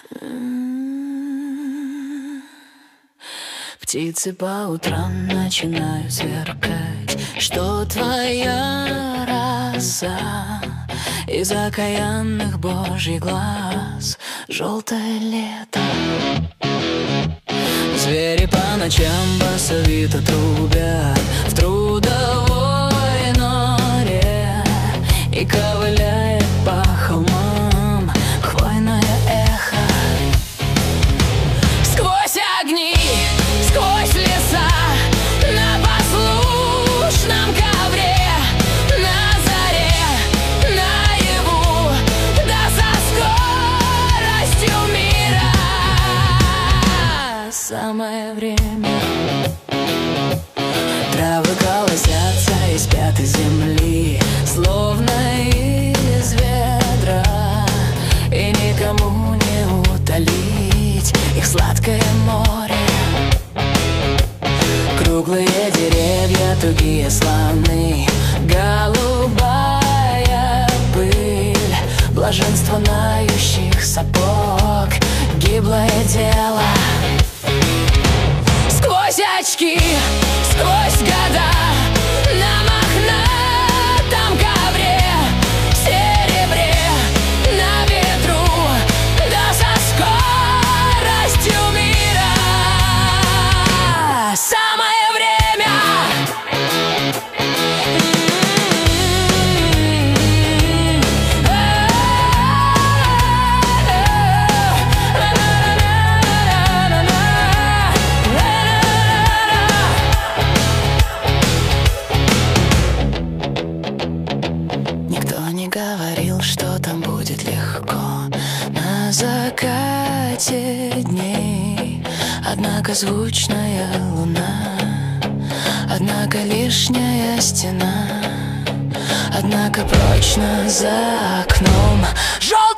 Птицы по утрам начинают сверкать, что твоя роса из окаянных божьих глаз. Желтое лето. Звери по ночам басовито трубят в трудовой норе, и ковыляет по холмам хвойное эхо. Сквозь огни, сквозь леса, на послушном ковре, на заре, наяву, да со скоростью мира. Самое время. Травы колосятся и спят из земли, словно из ведра, и никому не утолить их сладкое море. Круглые деревья, тугие слоны, голубая пыль, блаженство нающих сапог, гиблое дело. Сквозь очки, сквозь года, на мохнатом ковре, серебре, на ветру, да со скоростью мира. Самое время. Говорил, что там будет легко на закате дней. Однако звучная луна, однако лишняя стена, однако прочно за окном желтый.